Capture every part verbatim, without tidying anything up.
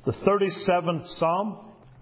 the thirty-seventh Psalm.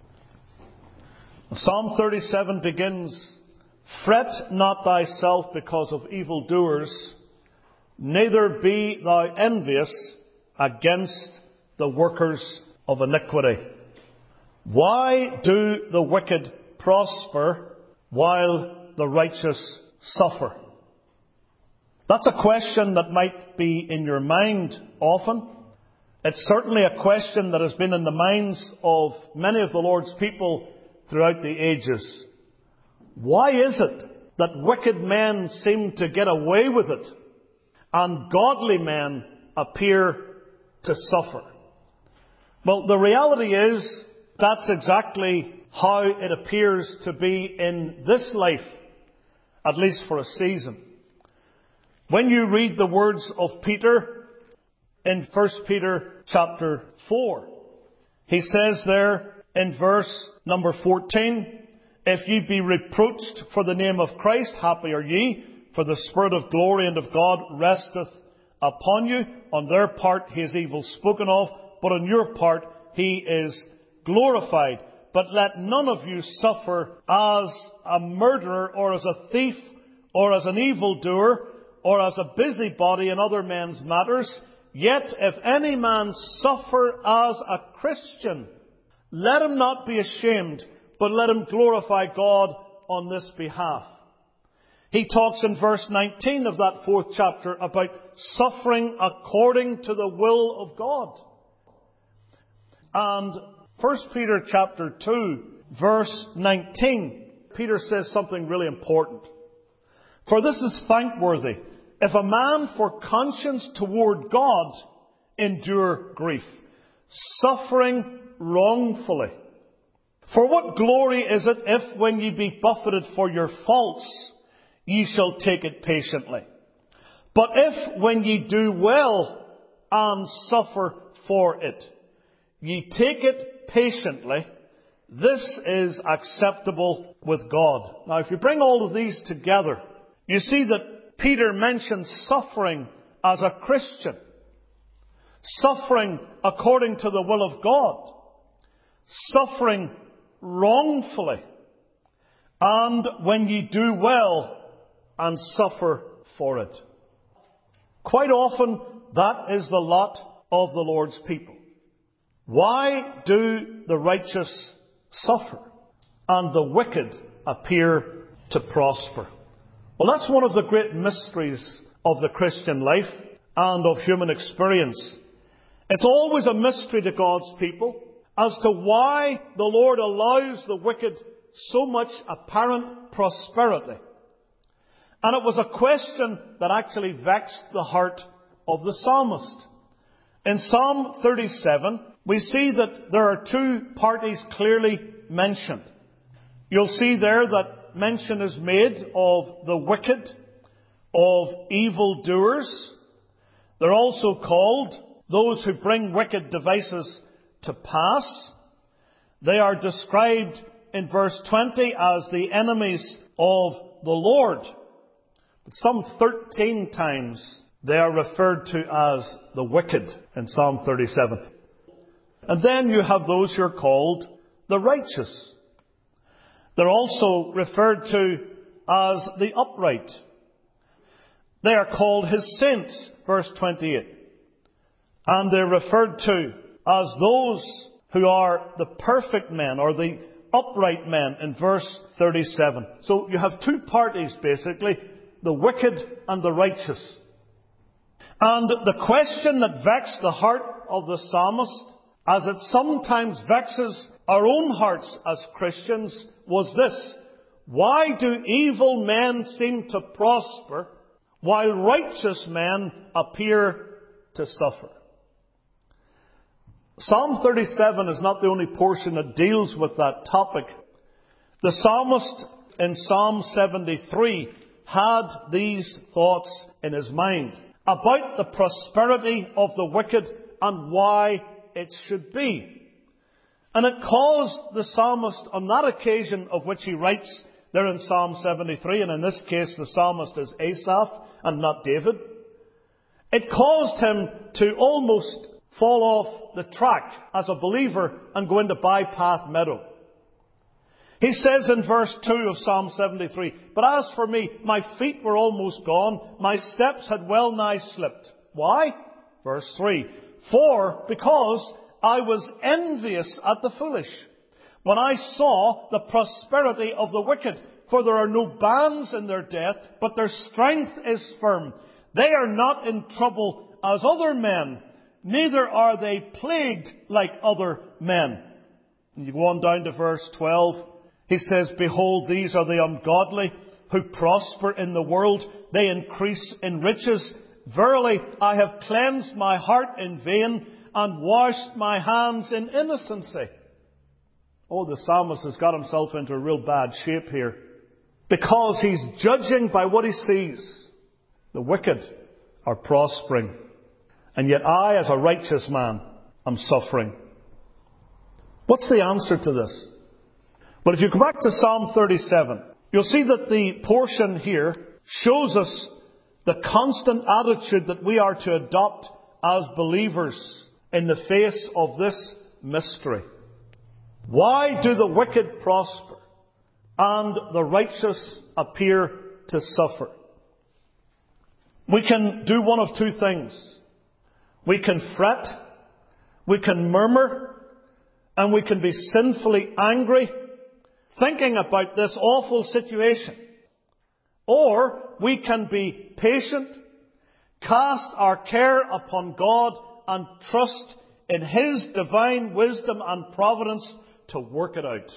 Psalm thirty-seven begins, "Fret not thyself because of evildoers, neither be thou envious against the workers of iniquity. Why do the wicked prosper while the righteous suffer?" That's a question that might be in your mind often. It's certainly a question that has been in the minds of many of the Lord's people throughout the ages. Why is it that wicked men seem to get away with it and godly men appear to suffer? Well, the reality is that's exactly how it appears to be in this life, at least for a season. When you read the words of Peter in First Peter chapter four, he says there in verse number fourteen, "If ye be reproached for the name of Christ, happy are ye, for the Spirit of glory and of God resteth upon you. On their part he is evil spoken of, but on your part he is glorified. But let none of you suffer as a murderer, or as a thief, or as an evildoer, or as a busybody in other men's matters. Yet if any man suffer as a Christian, let him not be ashamed, but let him glorify God on this behalf." He talks in verse nineteen of that fourth chapter about suffering according to the will of God. And First Peter chapter two, verse nineteen, Peter says something really important. "For this is thankworthy, if a man for conscience toward God endure grief, suffering wrongfully. For what glory is it if, when ye be buffeted for your faults, ye shall take it patiently? But if, when ye do well and suffer for it, ye take it patiently, this is acceptable with God." Now, if you bring all of these together, you see that Peter mentions suffering as a Christian, suffering according to the will of God, suffering wrongfully, and when ye do well and suffer for it. Quite often, that is the lot of the Lord's people. Why do the righteous suffer and the wicked appear to prosper? Well, that's one of the great mysteries of the Christian life and of human experience. It's always a mystery to God's people as to why the Lord allows the wicked so much apparent prosperity. And it was a question that actually vexed the heart of the psalmist. In Psalm thirty-seven, we see that there are two parties clearly mentioned. You'll see there that mention is made of the wicked, of evildoers. They're also called those who bring wicked devices to pass. They are described in verse twenty as the enemies of the Lord. But some thirteen times they are referred to as the wicked in Psalm thirty-seven. And then you have those who are called the righteous. They're also referred to as the upright. They are called His saints, verse twenty-eight. And they're referred to as those who are the perfect men, or the upright men, in verse thirty-seven. So you have two parties, basically, the wicked and the righteous. And the question that vexed the heart of the psalmist, as it sometimes vexes our own hearts as Christians, was this: why do evil men seem to prosper while righteous men appear to suffer? Psalm thirty-seven is not the only portion that deals with that topic. The psalmist in Psalm seventy-three had these thoughts in his mind about the prosperity of the wicked and why it should be. And it caused the psalmist, on that occasion of which he writes there in Psalm seventy-three, and in this case the psalmist is Asaph and not David, it caused him to almost fall off the track as a believer and go into bypath meadow. He says in verse two of Psalm seventy-three, "But as for me, my feet were almost gone. My steps had well nigh slipped." Why? Verse three, "For, because I was envious at the foolish, when I saw the prosperity of the wicked. For there are no bands in their death, but their strength is firm. They are not in trouble as other men, neither are they plagued like other men." And you go on down to verse twelve. He says, "Behold, these are the ungodly who prosper in the world. They increase in riches. Verily, I have cleansed my heart in vain and washed my hands in innocency." Oh, the psalmist has got himself into a real bad shape here, because he's judging by what he sees. The wicked are prospering, and yet I, as a righteous man, am suffering. What's the answer to this? Well, if you go back to Psalm thirty-seven, you'll see that the portion here shows us the constant attitude that we are to adopt as believers in the face of this mystery. Why do the wicked prosper and the righteous appear to suffer? We can do one of two things. We can fret, we can murmur, and we can be sinfully angry, thinking about this awful situation. Or we can be patient, cast our care upon God, and trust in His divine wisdom and providence to work it out.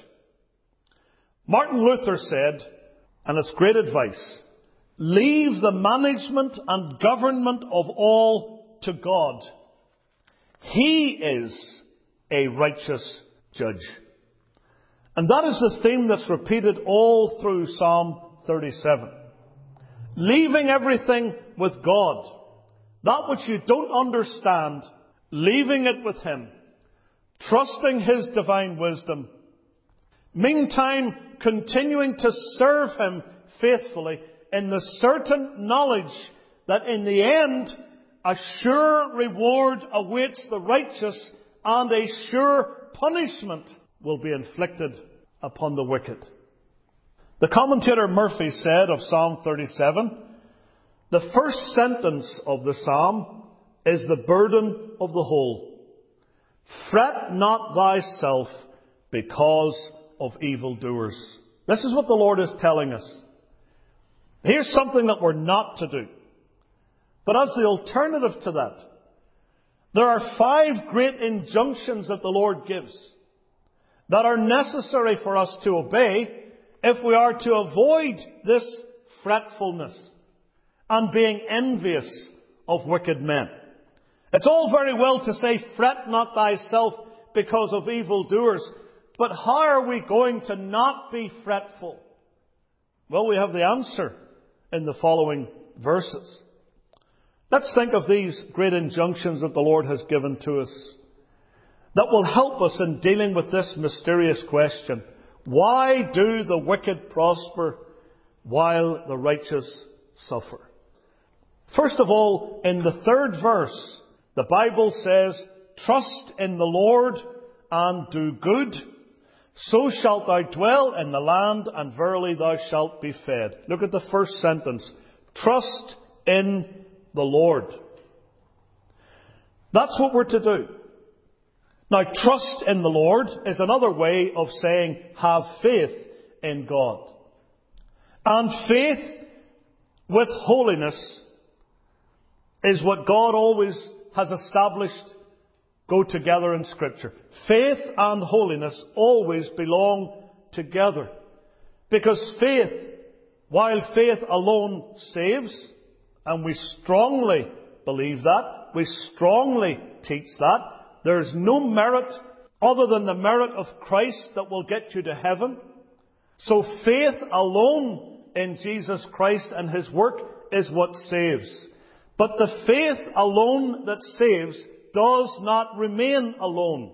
Martin Luther said, and it's great advice, "Leave the management and government of all to God. He is a righteous judge." And that is the theme that's repeated all through Psalm thirty-seven. Leaving everything with God. That which you don't understand, leaving it with Him. Trusting His divine wisdom. Meantime, continuing to serve Him faithfully in the certain knowledge that in the end, a sure reward awaits the righteous and a sure punishment will be inflicted upon the wicked. The commentator Murphy said of Psalm thirty-seven, the first sentence of the psalm is the burden of the whole. "Fret not thyself because of evildoers." This is what the Lord is telling us. Here's something that we're not to do. But as the alternative to that, there are five great injunctions that the Lord gives that are necessary for us to obey if we are to avoid this fretfulness and being envious of wicked men. It's all very well to say, "Fret not thyself because of evildoers," but how are we going to not be fretful? Well, we have the answer in the following verses. Let's think of these great injunctions that the Lord has given to us that will help us in dealing with this mysterious question. Why do the wicked prosper while the righteous suffer? First of all, in the third verse, the Bible says, "Trust in the Lord and do good. So shalt thou dwell in the land, and verily thou shalt be fed." Look at the first sentence. Trust in the Lord. That's what we're to do. Now, trust in the Lord is another way of saying have faith in God. And faith with holiness is what God always has established go together in Scripture. Faith and holiness always belong together. Because faith, while faith alone saves, and we strongly believe that, we strongly teach that, there is no merit other than the merit of Christ that will get you to heaven. So faith alone in Jesus Christ and His work is what saves. But the faith alone that saves does not remain alone.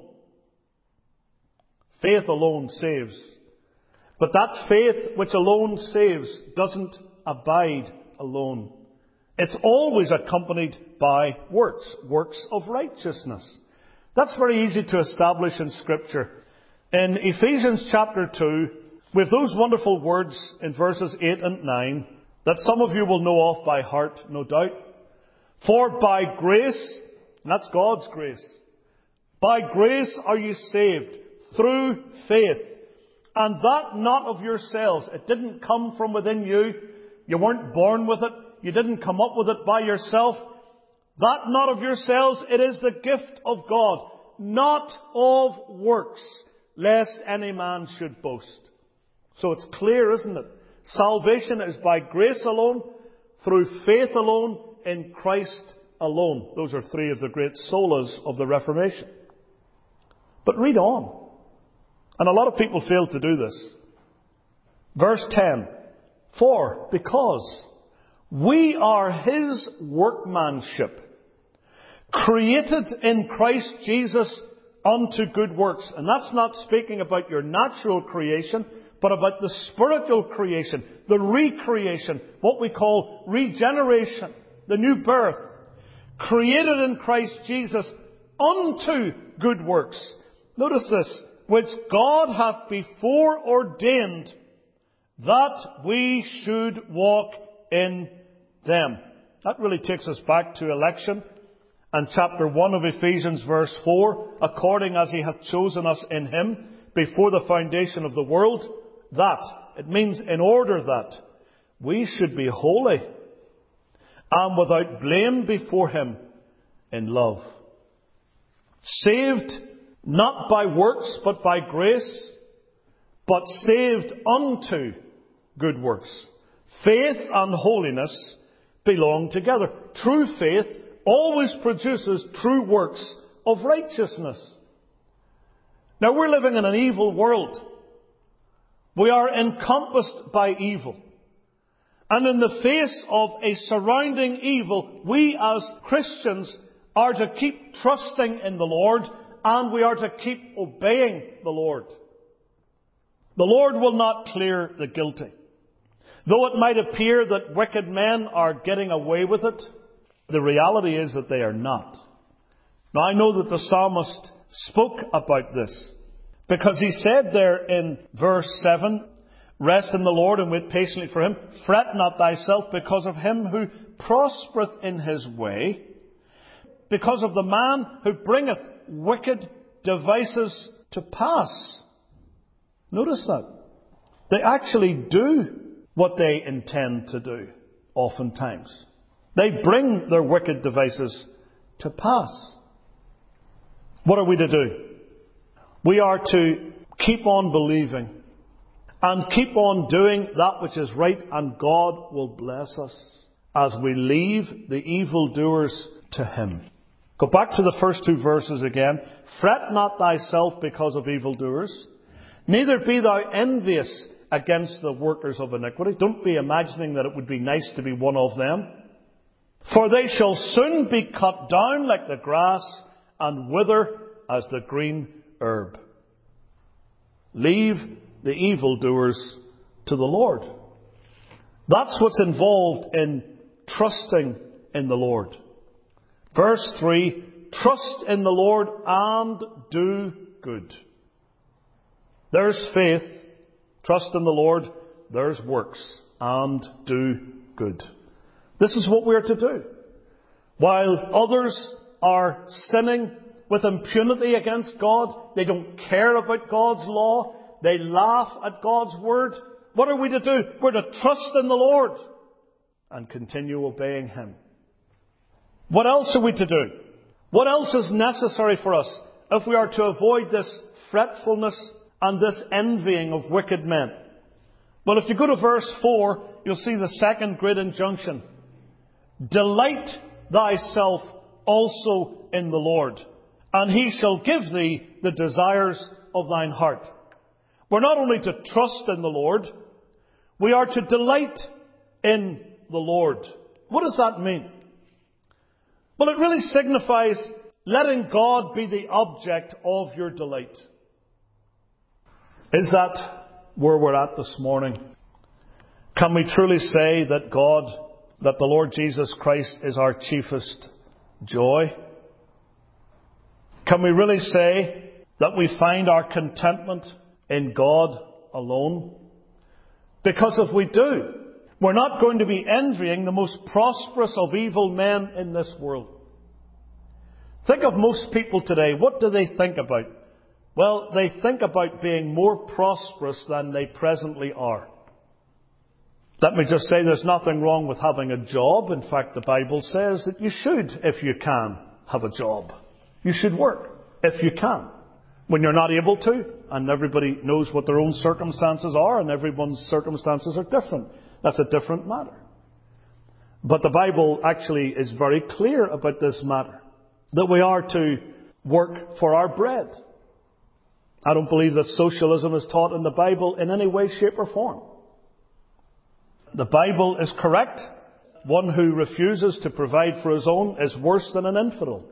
Faith alone saves. But that faith which alone saves doesn't abide alone. it's always accompanied by works, works of righteousness. That's very easy to establish in Scripture. In Ephesians chapter two, we have those wonderful words in verses eight and nine that some of you will know off by heart, no doubt. For by grace, and that's God's grace, by grace are you saved through faith, and that not of yourselves. It didn't come from within you. You weren't born with it. You didn't come up with it by yourself. That not of yourselves. It is the gift of God, not of works, lest any man should boast. So it's clear, isn't it? Salvation is by grace alone, through faith alone, in Christ alone. Those are three of the great solas of the Reformation. But read on. And a lot of people fail to do this. Verse ten. For, because we are His workmanship, created in Christ Jesus unto good works. And that's not speaking about your natural creation, but about the spiritual creation, the recreation, what we call regeneration, the new birth. Created in Christ Jesus unto good works. Notice this. Which God hath before ordained that we should walk in them. That really takes us back to election. And chapter one of Ephesians verse four. According as He hath chosen us in Him before the foundation of the world. That. It means in order that we should be holy and without blame before Him in love. Saved not by works, but by grace, but saved unto good works. Faith and holiness belong together. True faith always produces true works of righteousness. Now, we're living in an evil world. We are encompassed by evil. And in the face of a surrounding evil, we as Christians are to keep trusting in the Lord, and we are to keep obeying the Lord. The Lord will not clear the guilty. Though it might appear that wicked men are getting away with it, the reality is that they are not. Now, I know that the psalmist spoke about this, because he said there in verse seven, rest in the Lord and wait patiently for Him. Fret not thyself because of him who prospereth in his way, because of the man who bringeth wicked devices to pass. Notice that. They actually do what they intend to do, oftentimes. They bring their wicked devices to pass. What are we to do? We are to keep on believing and keep on doing that which is right, and God will bless us as we leave the evildoers to Him. Go back to the first two verses again. Fret not thyself because of evildoers, neither be thou envious against the workers of iniquity. Don't be imagining that it would be nice to be one of them. For they shall soon be cut down like the grass and wither as the green herb. Leave the evildoers to the Lord. That's what's involved in trusting in the Lord. Verse three, trust in the Lord and do good. There's faith, trust in the Lord, there's works, and do good. This is what we're to do. While others are sinning with impunity against God, they don't care about God's law, they laugh at God's word, what are we to do? We're to trust in the Lord and continue obeying Him. What else are we to do? What else is necessary for us if we are to avoid this fretfulness and this envying of wicked men? Well, if you go to verse four, you'll see the second great injunction. Delight thyself also in the Lord, and He shall give thee the desires of thine heart. We're not only to trust in the Lord, we are to delight in the Lord. What does that mean? Well, it really signifies letting God be the object of your delight. Is that where we're at this morning? Can we truly say that God that the Lord Jesus Christ is our chiefest joy? Can we really say that we find our contentment in God alone? Because if we do, we're not going to be envying the most prosperous of evil men in this world. Think of most people today. What do they think about? Well, they think about being more prosperous than they presently are. Let me just say there's nothing wrong with having a job. In fact, the Bible says that you should, if you can, have a job. You should work, if you can. When you're not able to, and everybody knows what their own circumstances are, and everyone's circumstances are different. That's a different matter. But the Bible actually is very clear about this matter, that we are to work for our bread. I don't believe that socialism is taught in the Bible in any way, shape or form. The Bible is correct. One who refuses to provide for his own is worse than an infidel.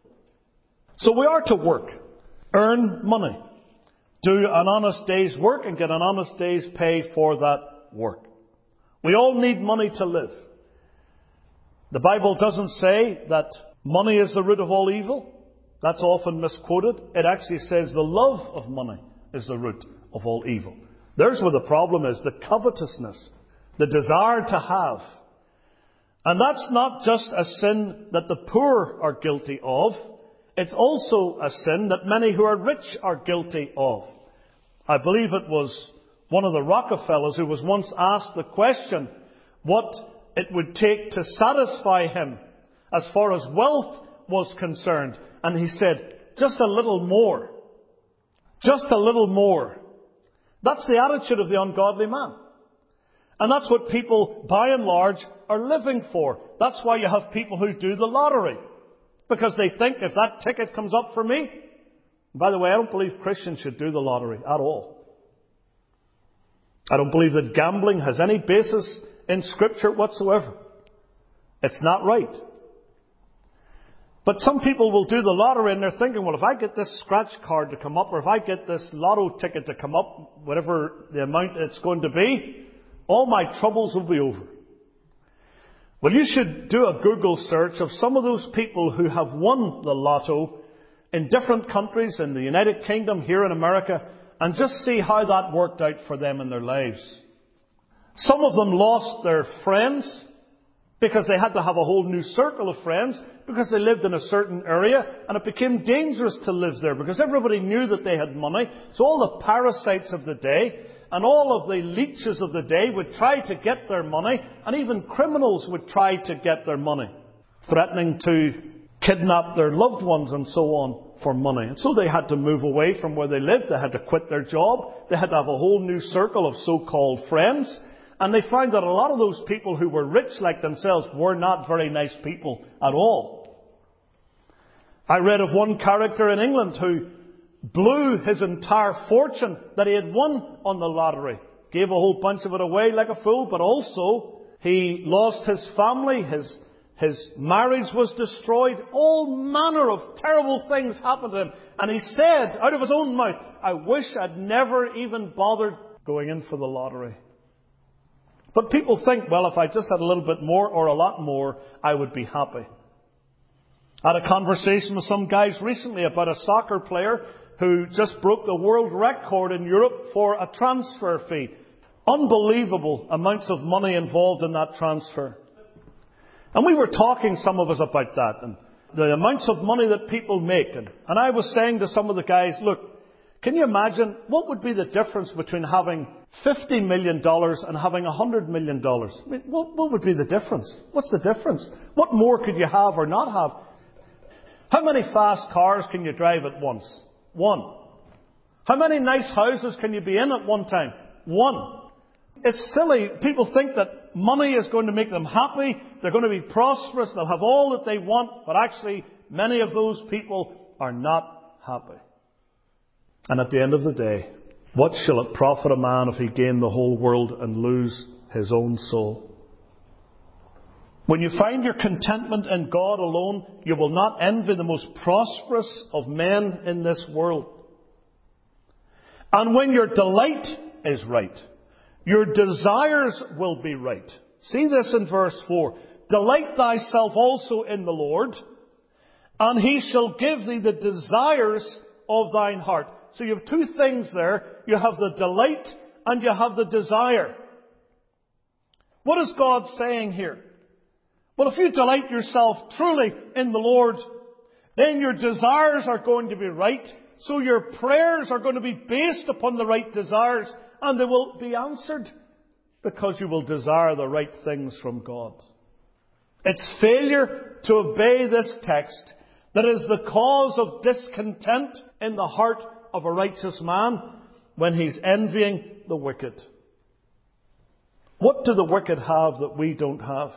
So we are to work, earn money, do an honest day's work and get an honest day's pay for that work. We all need money to live. The Bible doesn't say that money is the root of all evil. That's often misquoted. It actually says the love of money is the root of all evil. There's where the problem is, the covetousness, the desire to have. And that's not just a sin that the poor are guilty of. It's also a sin that many who are rich are guilty of. I believe it was one of the Rockefellers who was once asked the question what it would take to satisfy him as far as wealth was concerned. And he said, just a little more. Just a little more. That's the attitude of the ungodly man. And that's what people, by and large, are living for. That's why you have people who do the lottery. Because they think if that ticket comes up for me... By the way, I don't believe Christians should do the lottery at all. I don't believe that gambling has any basis in Scripture whatsoever. It's not right. But some people will do the lottery and they're thinking, well, if I get this scratch card to come up, or if I get this lotto ticket to come up, whatever the amount it's going to be, all my troubles will be over. Well, you should do a Google search of some of those people who have won the lotto in different countries, in the United Kingdom, here in America, and just see how that worked out for them in their lives. Some of them lost their friends because they had to have a whole new circle of friends because they lived in a certain area, and it became dangerous to live there because everybody knew that they had money. So all the parasites of the day and all of the leeches of the day would try to get their money, and even criminals would try to get their money, threatening to kidnap their loved ones and so on for money. And so they had to move away from where they lived. They had to quit their job. They had to have a whole new circle of so-called friends. And they found that a lot of those people who were rich like themselves were not very nice people at all. I read of one character in England who blew his entire fortune that he had won on the lottery. Gave a whole bunch of it away like a fool, but also he lost his family, his His marriage was destroyed. All manner of terrible things happened to him. And he said, out of his own mouth, I wish I'd never even bothered going in for the lottery. But people think, well, if I just had a little bit more or a lot more, I would be happy. I had a conversation with some guys recently about a soccer player who just broke the world record in Europe for a transfer fee. Unbelievable amounts of money involved in that transfer. And we were talking, some of us, about that, and the amounts of money that people make. And, and I was saying to some of the guys, look, can you imagine what would be the difference between having fifty million dollars and having one hundred million dollars? I mean, what, what would be the difference? What's the difference? What more could you have or not have? How many fast cars can you drive at once? One. How many nice houses can you be in at one time? One. It's silly. People think that money is going to make them happy. They're going to be prosperous. They'll have all that they want. But actually, many of those people are not happy. And at the end of the day, what shall it profit a man if he gain the whole world and lose his own soul? When you find your contentment in God alone, you will not envy the most prosperous of men in this world. And when your delight is right, your desires will be right. See this in verse four. Delight thyself also in the Lord, and He shall give thee the desires of thine heart. So you have two things there. You have the delight and you have the desire. What is God saying here? Well, if you delight yourself truly in the Lord, then your desires are going to be right. So your prayers are going to be based upon the right desires, and they will be answered because you will desire the right things from God. It's failure to obey this text that is the cause of discontent in the heart of a righteous man when he's envying the wicked. What do the wicked have that we don't have?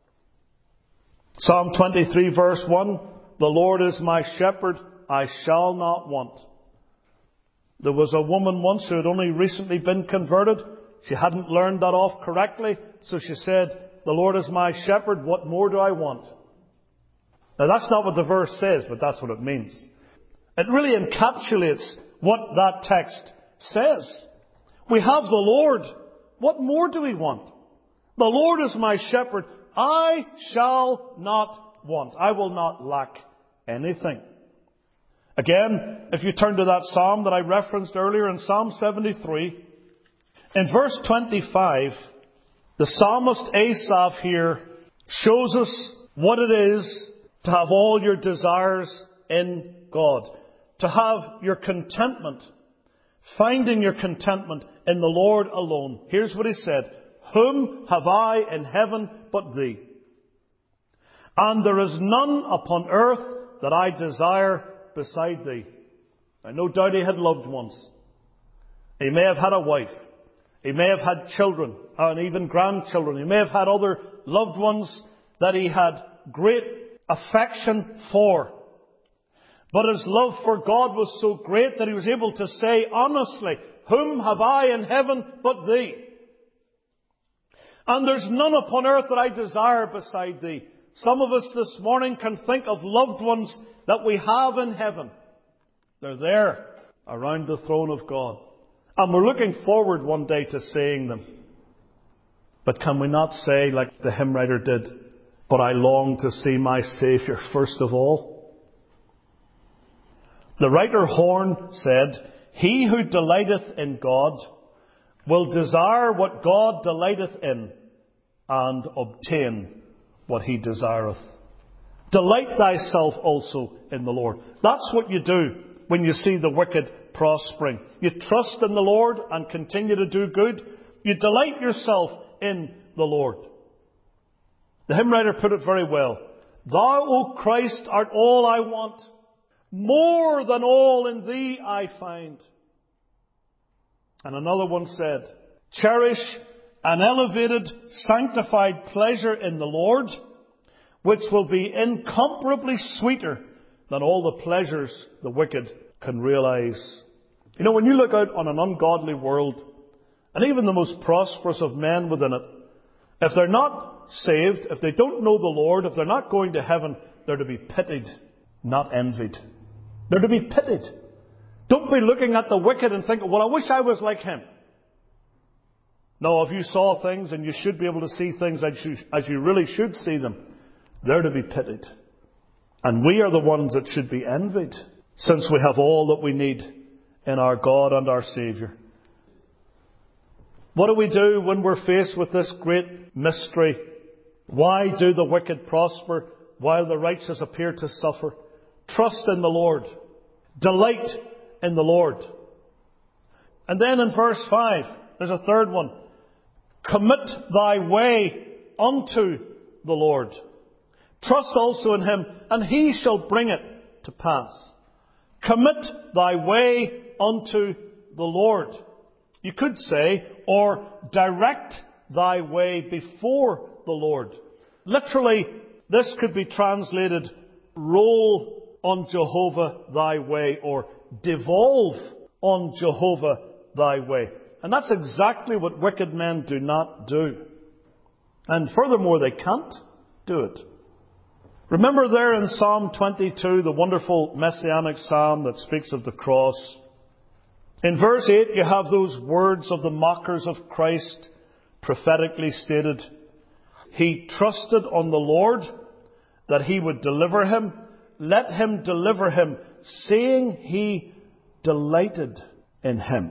Psalm twenty-three verse one, the Lord is my shepherd, I shall not want. There was a woman once who had only recently been converted. She hadn't learned that off correctly, so she said, the Lord is my shepherd, what more do I want? Now that's not what the verse says, but that's what it means. It really encapsulates what that text says. We have the Lord. What more do we want? The Lord is my shepherd. I shall not want. I will not lack anything. Again, if you turn to that psalm that I referenced earlier in Psalm seventy-three, in verse twenty-five, the psalmist Asaph here shows us what it is to have all your desires in God. To have your contentment, finding your contentment in the Lord alone. Here's what he said. Whom have I in heaven but thee? And there is none upon earth that I desire beside thee. Now, no doubt he had loved ones. He may have had a wife. He may have had children and even grandchildren. He may have had other loved ones that he had great affection for. But his love for God was so great that he was able to say honestly, whom have I in heaven but thee? And there's none upon earth that I desire beside thee. Some of us this morning can think of loved ones that we have in heaven. They're there around the throne of God. And we're looking forward one day to seeing them. But can we not say, like the hymn writer did, but I long to see my Saviour first of all? The writer Horn said, he who delighteth in God will desire what God delighteth in and obtain what he desireth. Delight thyself also in the Lord. That's what you do when you see the wicked prospering. You trust in the Lord and continue to do good. You delight yourself in the Lord. The hymn writer put it very well. Thou, O Christ, art all I want. More than all in thee I find. And another one said, cherish an elevated, sanctified pleasure in the Lord, which will be incomparably sweeter than all the pleasures the wicked can realize. You know, when you look out on an ungodly world, and even the most prosperous of men within it, if they're not saved, if they don't know the Lord, if they're not going to heaven, they're to be pitied, not envied. They're to be pitied. Don't be looking at the wicked and thinking, well, I wish I was like him. No, if you saw things, and you should be able to see things as you, as you really should see them, they're to be pitied. And we are the ones that should be envied, since we have all that we need in our God and our Saviour. What do we do when we're faced with this great mystery? Why do the wicked prosper while the righteous appear to suffer? Trust in the Lord. Delight in the Lord. And then in verse five, there's a third one. Commit thy way unto the Lord. Trust also in Him, and He shall bring it to pass. Commit thy way unto the Lord. You could say, or direct thy way before the Lord. Literally, this could be translated, roll on Jehovah thy way, or devolve on Jehovah thy way. And that's exactly what wicked men do not do. And furthermore, they can't do it. Remember there in Psalm twenty-two, the wonderful messianic psalm that speaks of the cross. In verse eight, you have those words of the mockers of Christ prophetically stated. he trusted on the Lord that he would deliver him. Let him deliver him, seeing he delighted in him.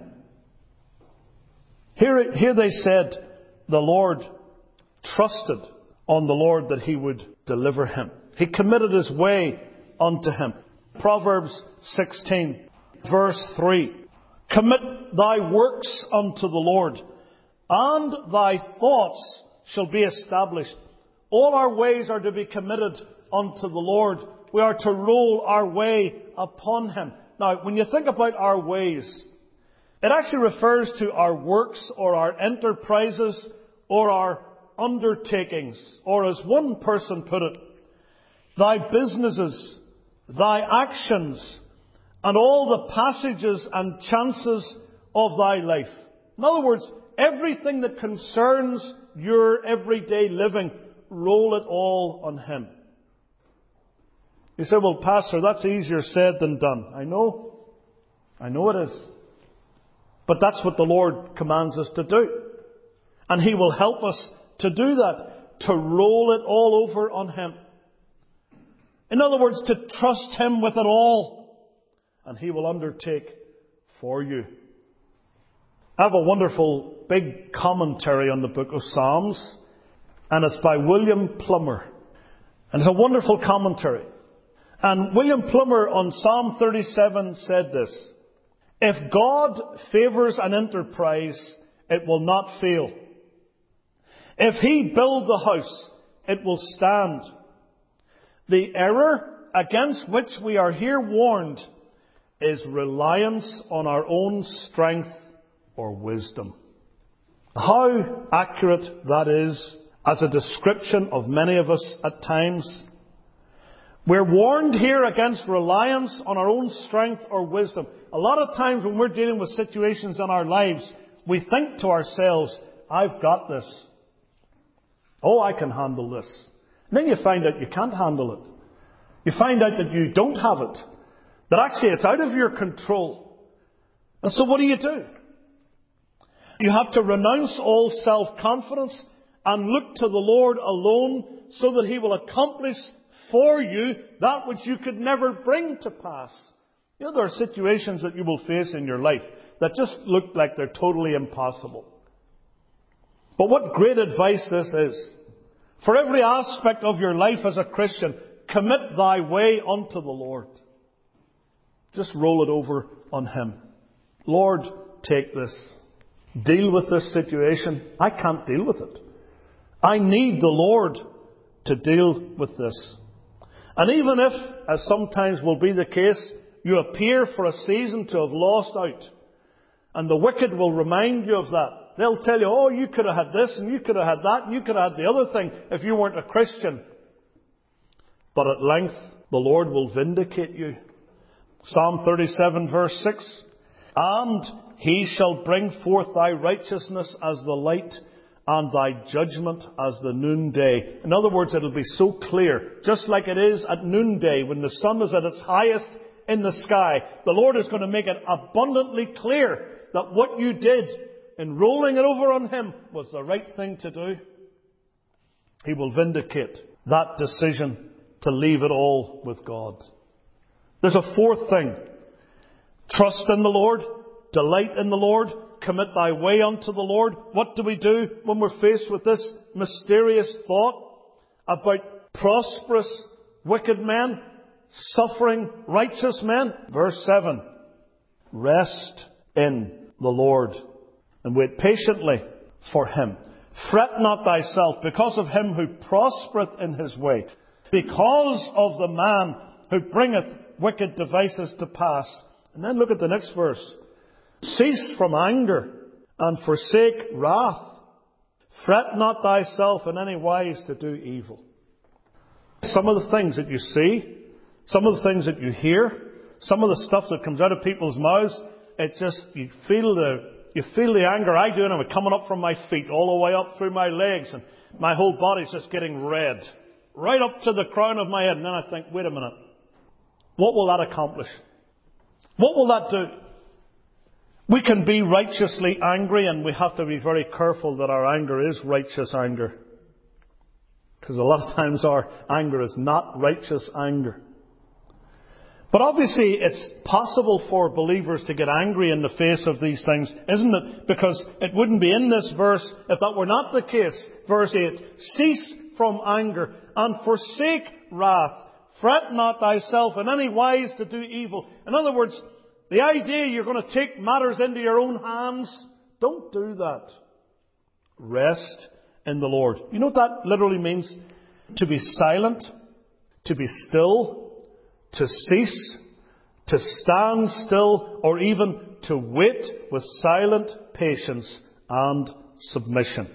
Here, here they said the Lord trusted on the Lord that he would deliver him. He committed his way unto him. Proverbs sixteen, verse three. Commit thy works unto the Lord, and thy thoughts shall be established. All our ways are to be committed unto the Lord. We are to roll our way upon him. Now, when you think about our ways, it actually refers to our works or our enterprises or our undertakings. Or as one person put it, thy businesses, thy actions, and all the passages and chances of thy life. In other words, everything that concerns your everyday living, roll it all on him. You say, well, Pastor, that's easier said than done. I know. I know it is. But that's what the Lord commands us to do. And he will help us to do that, to roll it all over on him. In other words, to trust him with it all. And he will undertake for you. I have a wonderful big commentary on the book of Psalms. And it's by William Plummer. And it's a wonderful commentary. And William Plummer on Psalm thirty-seven said this: if God favours an enterprise, it will not fail. If he build the house, it will stand. The error against which we are here warned is reliance on our own strength or wisdom. How accurate that is as a description of many of us at times. We're warned here against reliance on our own strength or wisdom. A lot of times when we're dealing with situations in our lives, we think to ourselves, I've got this. Oh, I can handle this. And then you find out you can't handle it. You find out that you don't have it. That actually it's out of your control. And so what do you do? You have to renounce all self-confidence and look to the Lord alone so that he will accomplish for you that which you could never bring to pass. You know, there are situations that you will face in your life that just look like they're totally impossible. But what great advice this is. For every aspect of your life as a Christian, commit thy way unto the Lord. Just roll it over on him. Lord, take this. Deal with this situation. I can't deal with it. I need the Lord to deal with this. And even if, as sometimes will be the case, you appear for a season to have lost out, and the wicked will remind you of that. They'll tell you, oh, you could have had this, and you could have had that, and you could have had the other thing if you weren't a Christian. But at length, the Lord will vindicate you. Psalm thirty-seven, verse six. And he shall bring forth thy righteousness as the light, and thy judgment as the noonday. In other words, it'll be so clear, just like it is at noonday when the sun is at its highest in the sky. The Lord is going to make it abundantly clear that what you did in rolling it over on him was the right thing to do. He will vindicate that decision to leave it all with God. There's a fourth thing. Trust in the Lord. Delight in the Lord. Commit thy way unto the Lord. What do we do when we're faced with this mysterious thought about prosperous wicked men, suffering righteous men? Verse seven. Rest in the Lord and wait patiently for him. Fret not thyself because of him who prospereth in his way, because of the man who bringeth wicked devices to pass. And then look at the next verse. Cease from anger and forsake wrath. Fret not thyself in any wise to do evil. Some of the things that you see, some of the things that you hear, some of the stuff that comes out of people's mouths, it just, you feel the, you feel the anger. I do, and I'm coming up from my feet all the way up through my legs, and my whole body's just getting red. Right up to the crown of my head. And then I think, wait a minute. What will that accomplish? What will that do? We can be righteously angry, and we have to be very careful that our anger is righteous anger. Because a lot of times our anger is not righteous anger. But obviously it's possible for believers to get angry in the face of these things, isn't it? Because it wouldn't be in this verse if that were not the case. Verse eight, cease from anger and forsake wrath. Fret not thyself in any wise to do evil. In other words, the idea you're going to take matters into your own hands, don't do that. Rest in the Lord. You know what that literally means? To be silent, to be still, to cease, to stand still, or even to wait with silent patience and submission.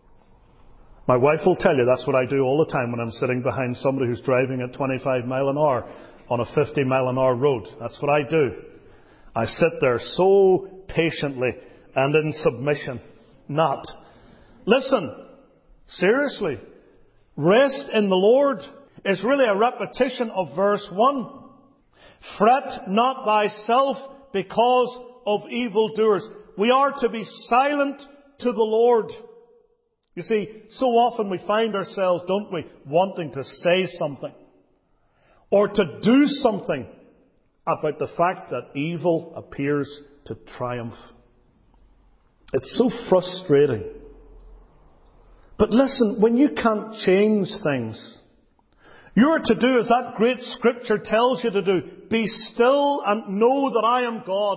My wife will tell you that's what I do all the time when I'm sitting behind somebody who's driving at twenty-five mile an hour on a fifty mile an hour road. That's what I do. I sit there so patiently and in submission. Not. Listen, seriously, rest in the Lord is really a repetition of verse one. Fret not thyself because of evildoers. We are to be silent to the Lord. You see, so often we find ourselves, don't we, wanting to say something or to do something about the fact that evil appears to triumph. It's so frustrating. But listen, when you can't change things, you're to do as that great scripture tells you to do. Be still and know that I am God.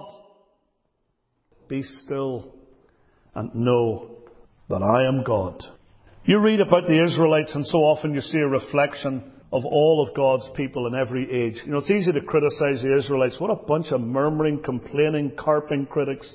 Be still and know that I am God. You read about the Israelites and so often you see a reflection of all of God's people in every age. You know, it's easy to criticize the Israelites. What a bunch of murmuring, complaining, carping critics.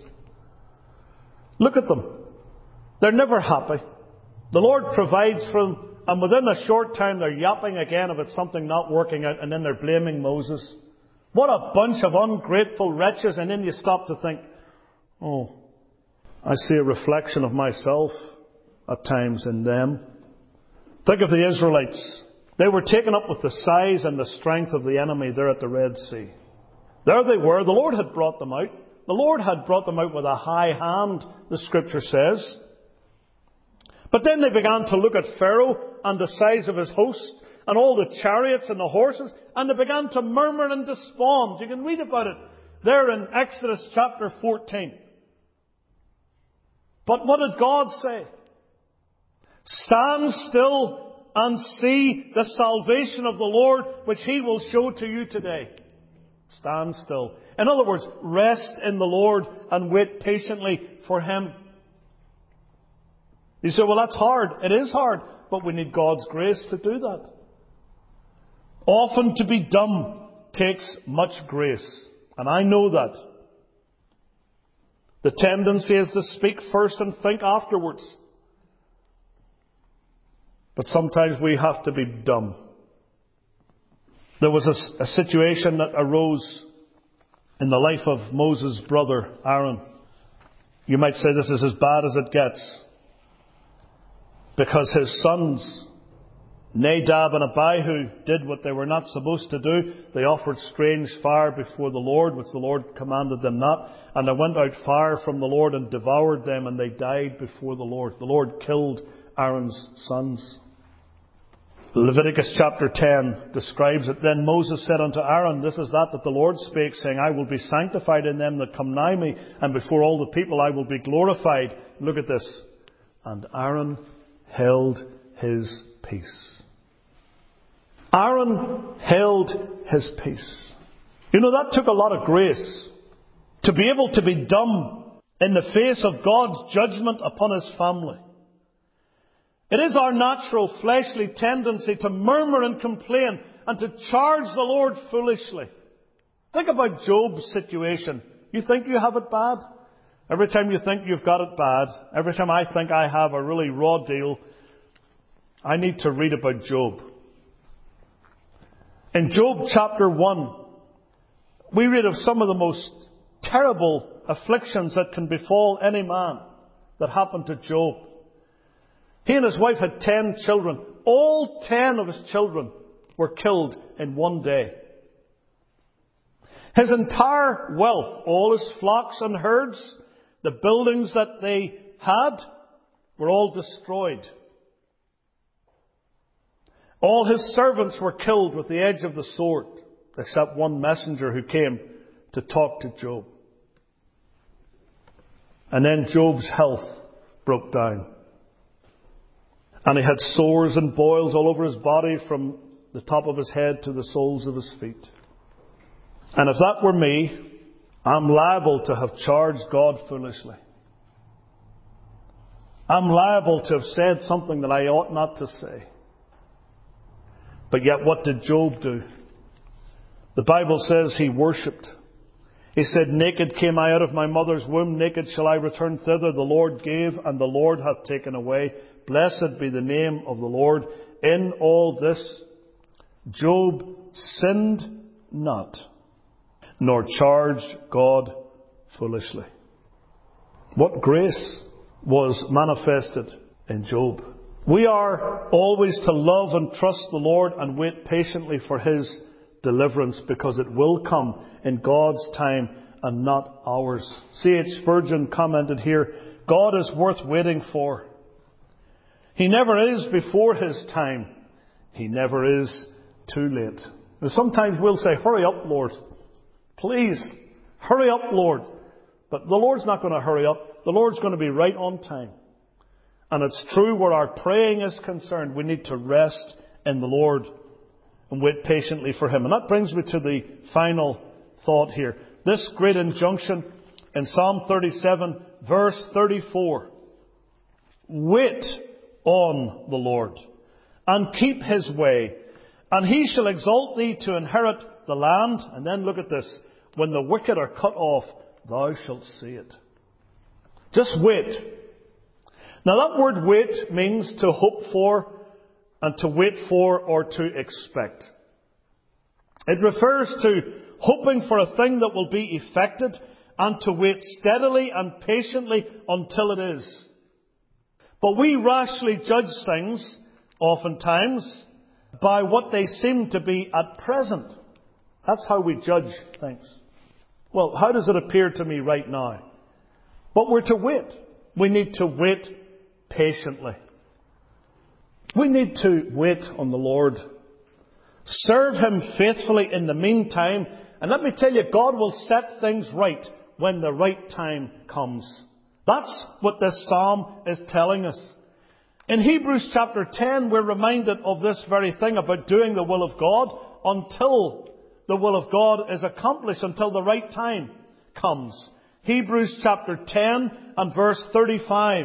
Look at them. They're never happy. The Lord provides for them, and within a short time they're yapping again about something not working out, and then they're blaming Moses. What a bunch of ungrateful wretches. And then you stop to think, oh, I see a reflection of myself at times in them. Think of the Israelites. They were taken up with the size and the strength of the enemy there at the Red Sea. There they were. The Lord had brought them out. The Lord had brought them out with a high hand, the Scripture says. But then they began to look at Pharaoh and the size of his host and all the chariots and the horses, and they began to murmur and despond. You can read about it there in Exodus chapter fourteen. But what did God say? Stand still and see the salvation of the Lord, which He will show to you today. Stand still. In other words, rest in the Lord and wait patiently for Him. You say, well, that's hard. It is hard, but we need God's grace to do that. Often to be dumb takes much grace, and I know that. The tendency is to speak first and think afterwards. But sometimes we have to be dumb. There was a, a situation that arose in the life of Moses' brother, Aaron. You might say this is as bad as it gets. Because his sons, Nadab and Abihu, did what they were not supposed to do. They offered strange fire before the Lord, which the Lord commanded them not. And there went out fire from the Lord and devoured them, and they died before the Lord. The Lord killed Aaron's sons. Leviticus chapter ten describes it. Then Moses said unto Aaron, this is that that the Lord spake, saying, I will be sanctified in them that come nigh me, and before all the people I will be glorified. Look at this. And Aaron held his peace. Aaron held his peace. You know, that took a lot of grace to be able to be dumb in the face of God's judgment upon His family. It is our natural fleshly tendency to murmur and complain and to charge the Lord foolishly. Think about Job's situation. You think you have it bad? Every time you think you've got it bad, every time I think I have a really raw deal, I need to read about Job. In Job chapter one, we read of some of the most terrible afflictions that can befall any man that happened to Job. He and his wife had ten children. All ten of his children were killed in one day. His entire wealth, all his flocks and herds, the buildings that they had, were all destroyed. All his servants were killed with the edge of the sword, except one messenger who came to talk to Job. And then Job's health broke down. And he had sores and boils all over his body from the top of his head to the soles of his feet. And if that were me, I'm liable to have charged God foolishly. I'm liable to have said something that I ought not to say. But yet what did Job do? The Bible says he worshipped. He said, naked came I out of my mother's womb, naked shall I return thither. The Lord gave, and the Lord hath taken away. Blessed be the name of the Lord. In all this, Job sinned not, nor charged God foolishly. What grace was manifested in Job. We are always to love and trust the Lord and wait patiently for His deliverance, because it will come in God's time and not ours. C H Spurgeon commented here, God is worth waiting for. He never is before His time. He never is too late. Now, sometimes we'll say, hurry up, Lord. Please, hurry up, Lord. But the Lord's not going to hurry up. The Lord's going to be right on time. And it's true where our praying is concerned. We need to rest in the Lord and wait patiently for Him. And that brings me to the final thought here. This great injunction in Psalm thirty-seven, verse thirty-four. Wait on the Lord, and keep His way, and He shall exalt thee to inherit the land. And then look at this. When the wicked are cut off, thou shalt see it. Just wait. Now that word wait means to hope for, and to wait for, or to expect. It refers to hoping for a thing that will be effected, and to wait steadily and patiently until it is. But we rashly judge things, oftentimes, by what they seem to be at present. That's how we judge things. Well, how does it appear to me right now? But we're to wait. We need to wait patiently. We need to wait on the Lord. Serve Him faithfully in the meantime. And let me tell you, God will set things right when the right time comes. That's what this psalm is telling us. In Hebrews chapter ten, we're reminded of this very thing about doing the will of God until the will of God is accomplished, until the right time comes. Hebrews chapter ten and verse thirty-five.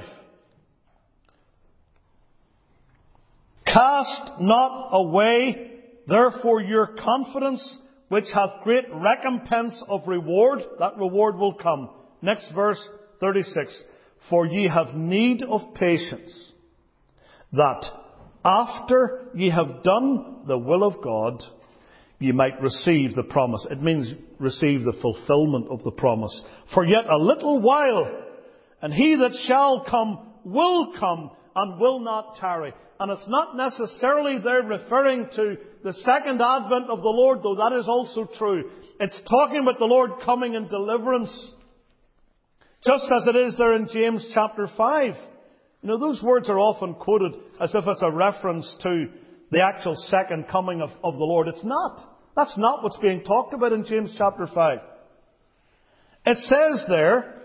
Cast not away, therefore, your confidence, which hath great recompense of reward. That reward will come. Next verse, thirty-six. For ye have need of patience, that after ye have done the will of God, ye might receive the promise. It means receive the fulfillment of the promise. For yet a little while, and He that shall come will come and will not tarry. And it's not necessarily there referring to the second advent of the Lord, though that is also true. It's talking about the Lord coming in deliverance. Just as it is there in James chapter five. You know, those words are often quoted as if it's a reference to the actual second coming of, of the Lord. It's not. That's not what's being talked about in James chapter five. It says there,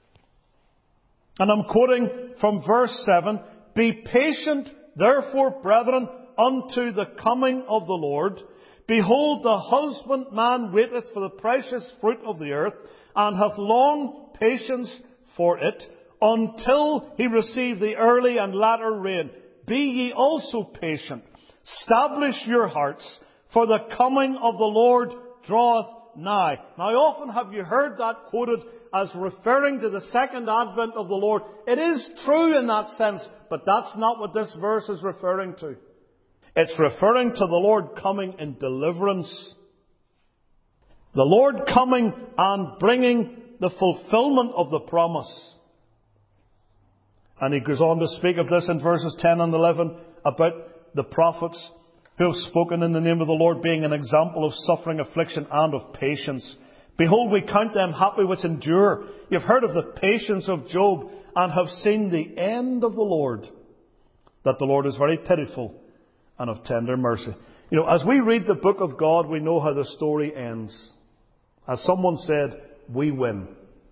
and I'm quoting from verse seven, be patient, therefore, brethren, unto the coming of the Lord. Behold, the husbandman waiteth for the precious fruit of the earth, and hath long patience for it, until he receive the early and latter rain. Be ye also patient. Establish your hearts, for the coming of the Lord draweth nigh. Now, often have you heard that quoted as referring to the second advent of the Lord. It is true in that sense, but that's not what this verse is referring to. It's referring to the Lord coming in deliverance. The Lord coming and bringing the fulfillment of the promise. And he goes on to speak of this in verses ten and eleven about the prophets who have spoken in the name of the Lord, being an example of suffering, affliction, and of patience. Behold, we count them happy which endure. You've heard of the patience of Job, and have seen the end of the Lord, that the Lord is very pitiful and of tender mercy. You know, as we read the book of God, we know how the story ends. As someone said, we win.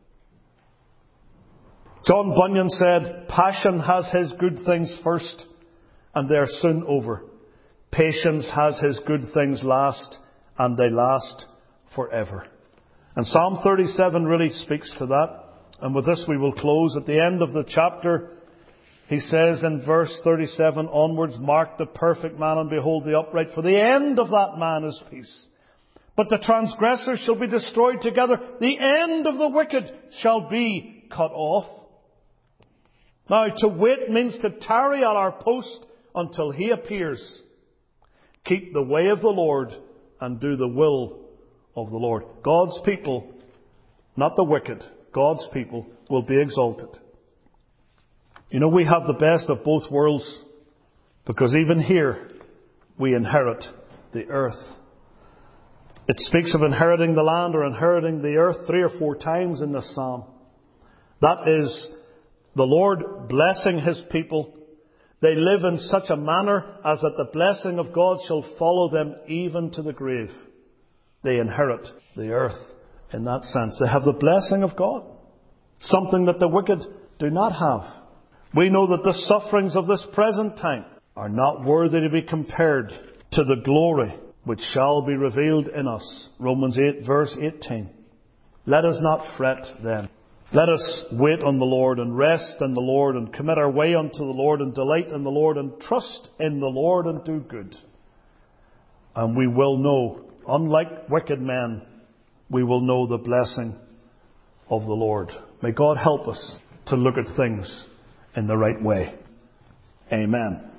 John Bunyan said, passion has his good things first, and they're soon over. Patience has his good things last, and they last forever. And Psalm thirty-seven really speaks to that. And with this we will close. At the end of the chapter, he says in verse thirty-seven onwards, mark the perfect man and behold the upright, for the end of that man is peace. But the transgressors shall be destroyed together. The end of the wicked shall be cut off. Now, to wait means to tarry at our post until he appears. Keep the way of the Lord and do the will of the Lord. God's people, not the wicked, God's people will be exalted. You know, we have the best of both worlds, because even here we inherit the earth. It speaks of inheriting the land or inheriting the earth three or four times in this psalm. That is the Lord blessing his people. They live in such a manner as that the blessing of God shall follow them even to the grave. They inherit the earth in that sense. They have the blessing of God, something that the wicked do not have. We know that the sufferings of this present time are not worthy to be compared to the glory which shall be revealed in us. Romans eight verse eighteen. Let us not fret then. Let us wait on the Lord and rest in the Lord and commit our way unto the Lord and delight in the Lord and trust in the Lord and do good. And we will know, unlike wicked men, we will know the blessing of the Lord. May God help us to look at things in the right way. Amen.